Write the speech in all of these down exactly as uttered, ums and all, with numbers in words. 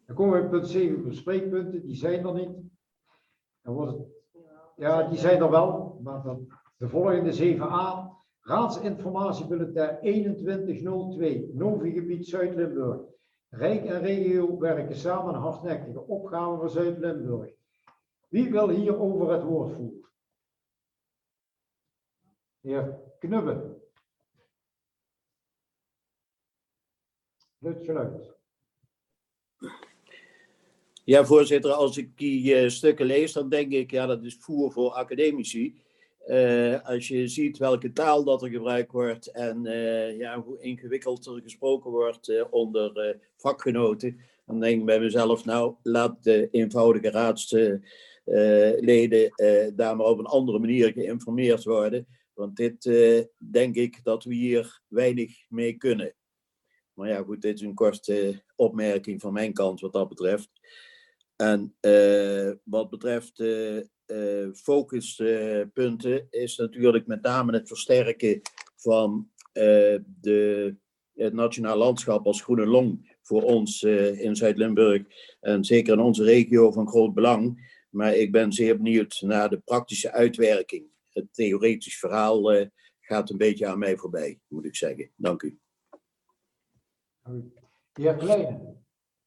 Dan komen we bij punt zeven bespreekpunten, die zijn er niet. Dan wordt het, ja, die zijn er wel, maar dan, de volgende zeven a. Raadsinformatiebulletin eenentwintig nul twee, Novi-gebied Zuid-Limburg. Rijk en regio werken samen aan hardnekkige opgaven voor Zuid-Limburg. Wie wil hierover het woord voeren? Heer Knubbe. Luid geluid. Ja, voorzitter, als ik die uh, stukken lees, dan denk ik, ja, dat is voer voor academici. Uh, als je ziet welke taal dat er gebruikt wordt en uh, ja, hoe ingewikkeld er gesproken wordt uh, onder uh, vakgenoten, dan denk ik bij mezelf, nou, laat de eenvoudige raadsleden uh, uh, daar maar op een andere manier geïnformeerd worden. Want dit uh, denk ik dat we hier weinig mee kunnen. Maar ja, goed, dit is een korte opmerking van mijn kant wat dat betreft. En uh, wat betreft uh, uh, focuspunten uh, is natuurlijk met name het versterken van uh, de, het nationaal landschap als groene long voor ons uh, in Zuid-Limburg en zeker in onze regio van groot belang. Maar ik ben zeer benieuwd naar de praktische uitwerking. Het theoretisch verhaal uh, gaat een beetje aan mij voorbij, moet ik zeggen. Dank u. De heer Kleine.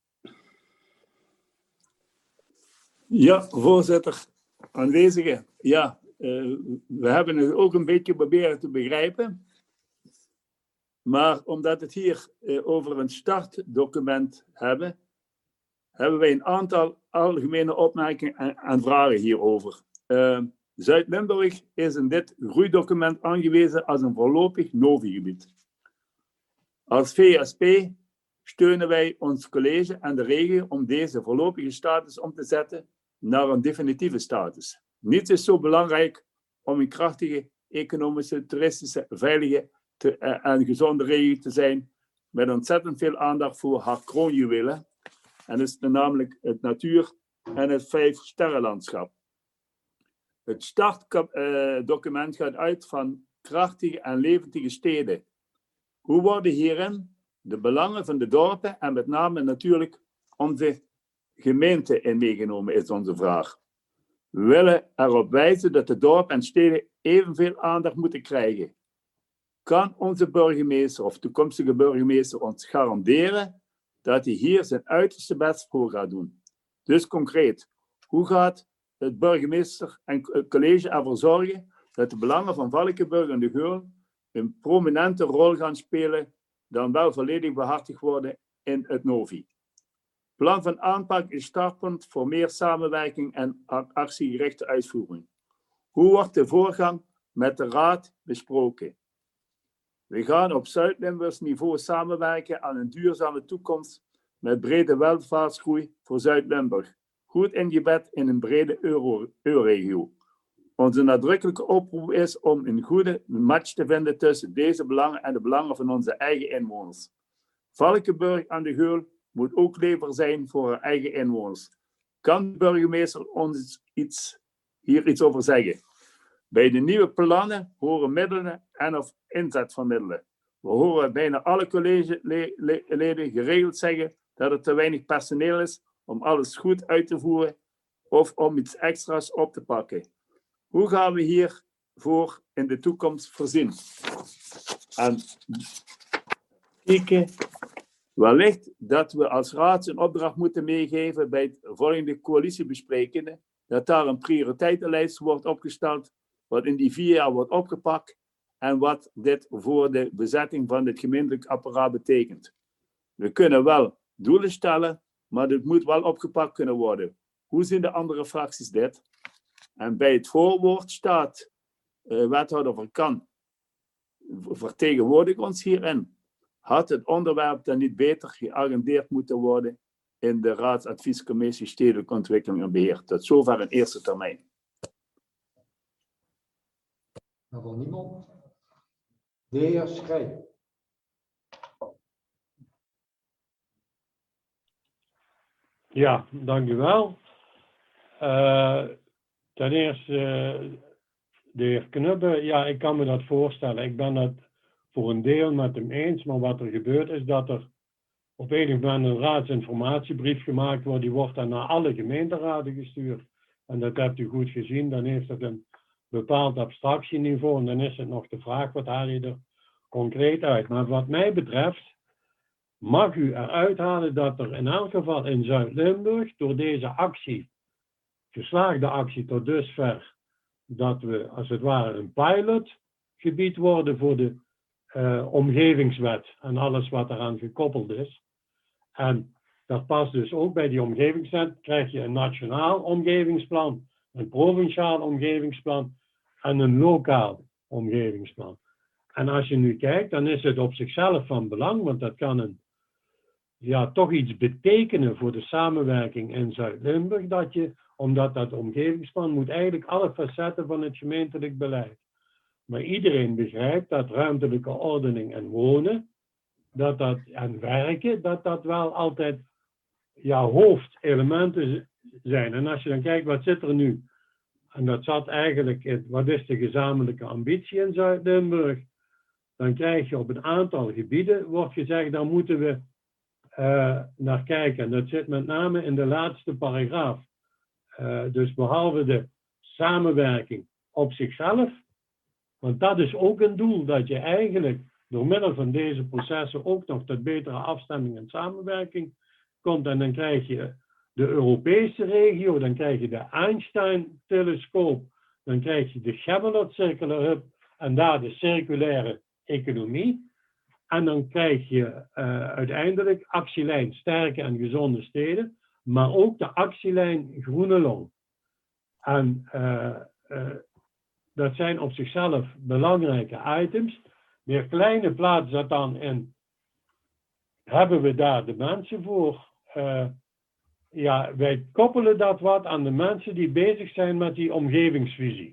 Ja, voorzitter, aanwezigen. Ja, uh, we hebben het ook een beetje proberen te begrijpen. Maar omdat het hier uh, over een startdocument hebben, hebben wij een aantal algemene opmerkingen en, en vragen hierover. Uh, Zuid-Limburg is in dit groeidocument aangewezen als een voorlopig Novi-gebied. Als V S P steunen wij ons college en de regio om deze voorlopige status om te zetten naar een definitieve status. Niets is zo belangrijk om een krachtige, economische, toeristische, veilige te, uh, en gezonde regio te zijn, met ontzettend veel aandacht voor haar kroonjuwelen. En dat is namelijk het natuur- en het vijfsterrenlandschap. Het startdocument gaat uit van krachtige en levendige steden. Hoe worden hierin de belangen van de dorpen en met name natuurlijk onze gemeente in meegenomen, is onze vraag. We willen erop wijzen dat de dorpen en steden evenveel aandacht moeten krijgen. Kan onze burgemeester of toekomstige burgemeester ons garanderen dat hij hier zijn uiterste best voor gaat doen? Dus concreet, hoe gaat het burgemeester en het college ervoor zorgen dat de belangen van Valkenburg en de Geul een prominente rol gaan spelen, dan wel volledig behartigd worden in het Novi? Plan van aanpak is startpunt voor meer samenwerking en actiegerichte uitvoering. Hoe wordt de voorgang met de Raad besproken? We gaan op Zuid-Limburgs niveau samenwerken aan een duurzame toekomst met brede welvaartsgroei voor Zuid-Limburg, goed ingebed in een brede euro-regio. Onze nadrukkelijke oproep is om een goede match te vinden tussen deze belangen en de belangen van onze eigen inwoners. Valkenburg aan de Geul moet ook leefbaar zijn voor haar eigen inwoners. Kan de burgemeester ons iets, hier iets over zeggen? Bij de nieuwe plannen horen middelen en of inzet van middelen. We horen bijna alle collegeleden geregeld zeggen dat er te weinig personeel is om alles goed uit te voeren of om iets extra's op te pakken. Hoe gaan we hiervoor in de toekomst voorzien? En kijken, wellicht dat we als raad een opdracht moeten meegeven bij het volgende coalitiebesprekingen, dat daar een prioriteitenlijst wordt opgesteld, wat in die vier jaar wordt opgepakt en wat dit voor de bezetting van het gemeentelijk apparaat betekent. We kunnen wel doelen stellen, maar dit moet wel opgepakt kunnen worden. Hoe zien de andere fracties dit? En bij het voorwoord staat, uh, wethouder Van Kan, vertegenwoordigt ons hierin. Had het onderwerp dan niet beter geagendeerd moeten worden in de Raadsadviescommissie Stedelijke Ontwikkeling en Beheer? Tot zover een eerste termijn. Nog wel niemand? De heer Schrij. Ja, dank u wel. Uh, ten eerste, uh, de heer Knubbe, ja, ik kan me dat voorstellen. Ik ben het voor een deel met hem eens, maar wat er gebeurt is dat er op enig moment een raadsinformatiebrief gemaakt wordt. Die wordt dan naar alle gemeenteraden gestuurd. En dat hebt u goed gezien. Dan heeft het een bepaald abstractieniveau. En dan is het nog de vraag, wat haal je er concreet uit? Maar wat mij betreft mag u eruit halen dat er in elk geval in Zuid-Limburg door deze actie, geslaagde actie tot dusver, dat we als het ware een pilotgebied worden voor de uh, omgevingswet en alles wat eraan gekoppeld is. En dat past dus ook bij die omgevingswet, krijg je een nationaal omgevingsplan, een provinciaal omgevingsplan en een lokaal omgevingsplan. En als je nu kijkt, dan is het op zichzelf van belang, want dat kan een, ja, toch iets betekenen voor de samenwerking in Zuid-Limburg, dat je, omdat dat omgevingsplan moet eigenlijk alle facetten van het gemeentelijk beleid. Maar iedereen begrijpt dat ruimtelijke ordening en wonen, dat dat, en werken, dat dat wel altijd, ja, hoofdelementen zijn. En als je dan kijkt, wat zit er nu? En dat zat eigenlijk in, wat is de gezamenlijke ambitie in Zuid-Limburg? Dan krijg je op een aantal gebieden, wordt gezegd, daar moeten we uh, naar kijken. En dat zit met name in de laatste paragraaf. Uh, dus behalve de samenwerking op zichzelf, want dat is ook een doel, dat je eigenlijk door middel van deze processen ook nog tot betere afstemming en samenwerking komt. En dan krijg je de Europese regio, dan krijg je de Einstein-telescoop, dan krijg je de Gemmelot Circular Hub en daar de circulaire economie. En dan krijg je uh, uiteindelijk actielijn sterke en gezonde steden, maar ook de actielijn Groene Long. En uh, uh, dat zijn op zichzelf belangrijke items. Meer kleine plaats dat dan in, hebben we daar de mensen voor? Uh, ja, wij koppelen dat wat aan de mensen die bezig zijn met die omgevingsvisie.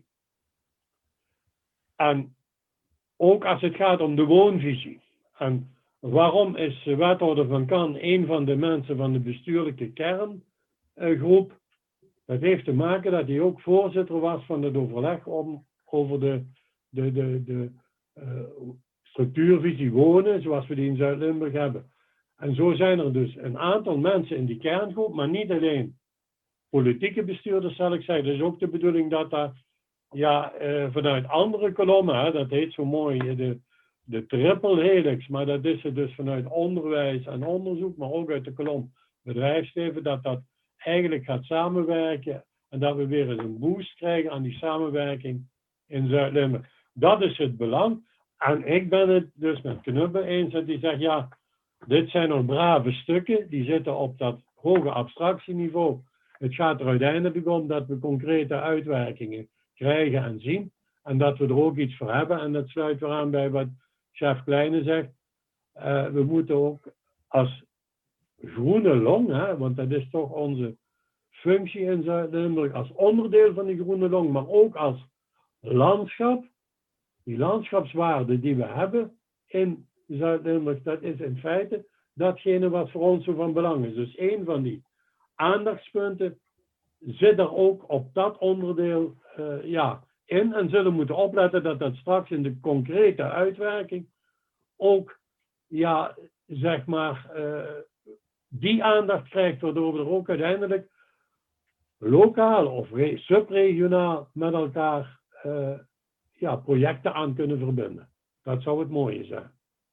En ook als het gaat om de woonvisie. En waarom is wethouder Van Kan een van de mensen van de bestuurlijke kerngroep? Dat heeft te maken dat hij ook voorzitter was van het overleg om, over de, de, de, de uh, structuurvisie wonen, zoals we die in Zuid-Limburg hebben. En zo zijn er dus een aantal mensen in die kerngroep, maar niet alleen politieke bestuurders, zal ik zeggen. Het is ook de bedoeling dat daar ja, uh, vanuit andere kolommen, hè, dat heet zo mooi de, de triple helix, maar dat is het dus vanuit onderwijs en onderzoek, maar ook uit de kolom bedrijfsleven, dat dat eigenlijk gaat samenwerken en dat we weer eens een boost krijgen aan die samenwerking in Zuid-Limburg. Dat is het belang. En ik ben het dus met Knubbe eens dat die zegt, ja, dit zijn nog brave stukken, die zitten op dat hoge abstractieniveau. Het gaat er uiteindelijk om dat we concrete uitwerkingen krijgen en zien. En dat we er ook iets voor hebben. En dat sluit weer aan bij wat chef Kleine zegt. Uh, we moeten ook als Groene Long, hè, want dat is toch onze functie in Zuid-Limburg, als onderdeel van die Groene Long, maar ook als landschap, die landschapswaarde die we hebben in Zuid-Limburg, dat is in feite datgene wat voor ons zo van belang is. Dus een van die aandachtspunten zit er ook op dat onderdeel uh, ja, in en zullen moeten opletten dat dat straks in de concrete uitwerking ook, ja, zeg maar, uh, die aandacht krijgt, waardoor we er ook uiteindelijk lokaal of subregionaal met elkaar uh, ja, projecten aan kunnen verbinden. Dat zou het mooie zijn.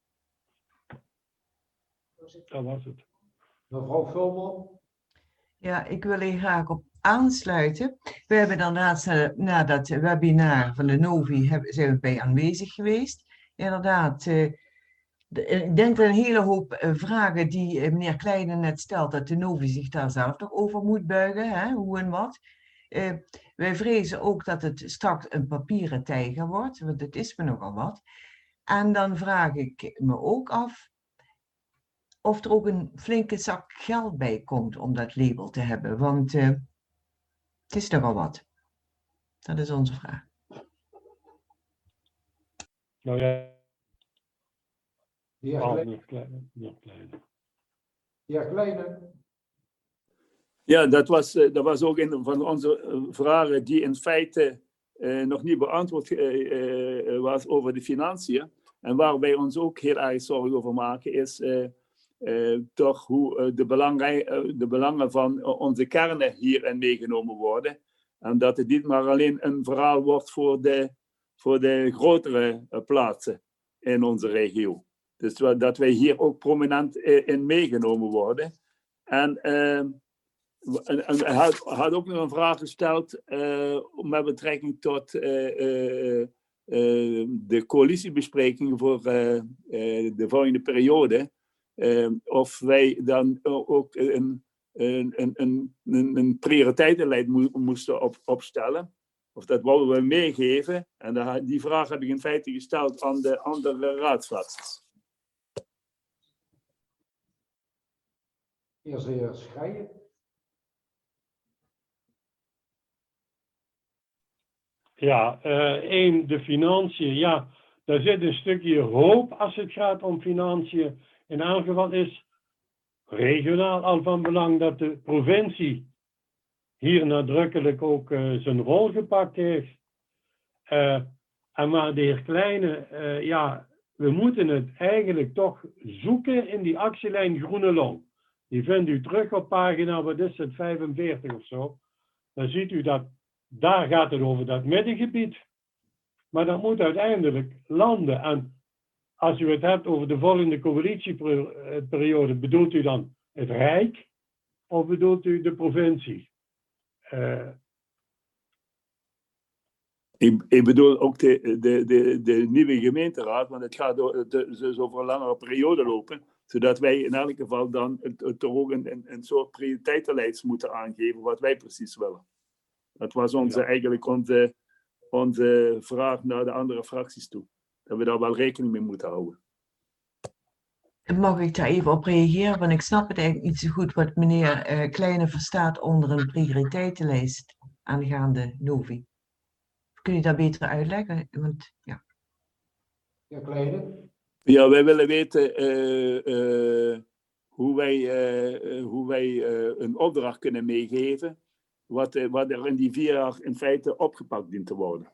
Dat was het. Mevrouw Vulman. Ja, ik wil hier graag op aansluiten. We hebben dan laatst na dat webinar van de Novi hebben, zijn we bij aanwezig geweest. Inderdaad, uh, de, ik denk dat een hele hoop uh, vragen die uh, meneer Kleine net stelt, dat de Novi zich daar zelf nog over moet buigen, hè, hoe en wat. Uh, wij vrezen ook dat het straks een papieren tijger wordt, want het is me nogal wat. En dan vraag ik me ook af of er ook een flinke zak geld bij komt om dat label te hebben, want uh, het is nogal wat. Dat is onze vraag. Nou ja, De heer oh, Kleine. niet kleine, niet kleine. De heer Kleine. Ja, dat was, uh, dat was ook een van onze uh, vragen die in feite uh, nog niet beantwoord uh, uh, was over de financiën. En waar wij ons ook heel erg zorgen over maken is, uh, uh, toch hoe uh, de, belangrij, uh, de belangen van uh, onze kernen hierin meegenomen worden. En dat het niet maar alleen een verhaal wordt voor de, voor de grotere uh, plaatsen in onze regio. Dus dat wij hier ook prominent uh, in meegenomen worden. En uh, hij had, had ook nog een vraag gesteld uh, met betrekking tot uh, uh, uh, de coalitiebesprekingen voor uh, uh, de volgende periode. Uh, of wij dan ook een, een, een, een, een prioriteitenlijst mo moesten op, opstellen. Of dat wilden we meegeven. En de, die vraag heb ik in feite gesteld aan de andere raadsfracties. Eerst de heer Schrijen. Ja, uh, één, de financiën. Ja, daar zit een stukje hoop als het gaat om financiën. In elk geval is regionaal al van belang dat de provincie hier nadrukkelijk ook uh, zijn rol gepakt heeft. Uh, en maar de heer Kleine, uh, ja, we moeten het eigenlijk toch zoeken in die actielijn Groene Long. Die vindt u terug op pagina, wat is het, vijfenveertig of zo. Dan ziet u dat, daar gaat het over dat middengebied. Maar dat moet uiteindelijk landen. En als u het hebt over de volgende coalitieperiode, bedoelt u dan het Rijk of bedoelt u de provincie? Uh, ik, ik bedoel ook de, de, de, de nieuwe gemeenteraad, want het gaat door, dus over een langere periode lopen, zodat wij in elk geval dan toch ook een, een, een soort prioriteitenlijst moeten aangeven wat wij precies willen. Dat was onze, ja. eigenlijk onze, onze vraag naar de andere fracties toe. Dat we daar wel rekening mee moeten houden. Mag ik daar even op reageren? Want ik snap het eigenlijk niet zo goed wat meneer uh, Kleine verstaat onder een prioriteitenlijst aangaande Novi. Kun je dat beter uitleggen? Want, ja. Ja, Kleine? Ja, wij willen weten uh, uh, hoe wij, uh, hoe wij uh, een opdracht kunnen meegeven. Wat, uh, wat er in die vier jaar in feite opgepakt dient te worden.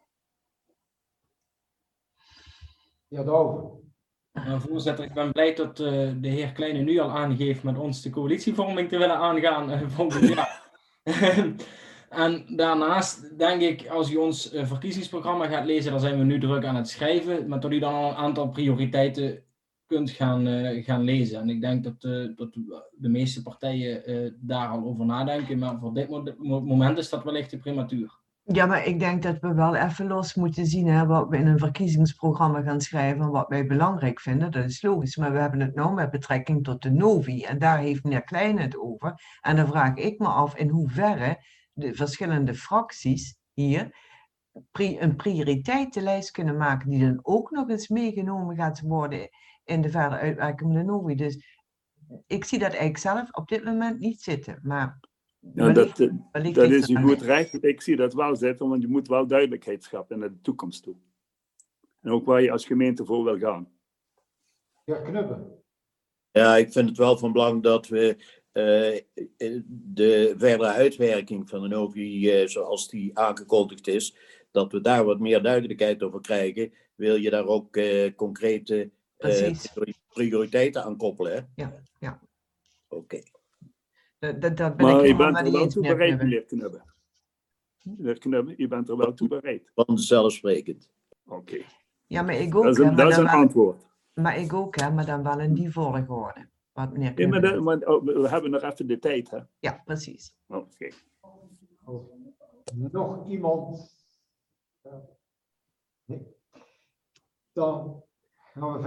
Ja, daarover. Nou, voorzitter, ik ben blij dat uh, de heer Kleine nu al aangeeft met ons de coalitievorming te willen aangaan uh, volgend jaar. En daarnaast denk ik, als u ons uh, verkiezingsprogramma gaat lezen, dan zijn we nu druk aan het schrijven, maar dat u dan al een aantal prioriteiten kunt gaan, uh, gaan lezen. En ik denk dat, uh, dat de meeste partijen uh, daar al over nadenken, maar voor dit mo moment is dat wellicht te prematuur. Ja, maar ik denk dat we wel even los moeten zien hè, wat we in een verkiezingsprogramma gaan schrijven en wat wij belangrijk vinden. Dat is logisch, maar we hebben het nou met betrekking tot de Novi en daar heeft meneer Klein het over. En dan vraag ik me af in hoeverre de verschillende fracties hier een prioriteitenlijst kunnen maken die dan ook nog eens meegenomen gaat worden in de verder uitwerking van de Novi. Dus ik zie dat eigenlijk zelf op dit moment niet zitten, maar... Ja, dat, dat is een goed recht. Ik zie dat wel zitten, want je moet wel duidelijkheid scheppen naar de toekomst toe. En ook waar je als gemeente voor wil gaan. Ja, Knuppen. Ja, ik vind het wel van belang dat we uh, de verdere uitwerking van de Novi, uh, zoals die aangekondigd is, dat we daar wat meer duidelijkheid over krijgen. Wil je daar ook uh, concrete uh, prioriteiten aan koppelen? Hè? Ja, ja. Oké. Okay. Dat, dat, dat ben maar ik je bent er wel toe bereid, meneer Knubbe. Meneer Knubbe, je bent er wel toe bereid. Vanzelfsprekend. Oké. Okay. Ja, maar ik ook. Dat is een, hè, dat is een wel, antwoord. Maar ik ook, hè, maar dan wel in die volgorde. Wat meneer ja, maar, de, maar oh, we hebben nog even de tijd, hè? Ja, precies. Oké. Okay. Nog iemand? Nee. Dan gaan we verder.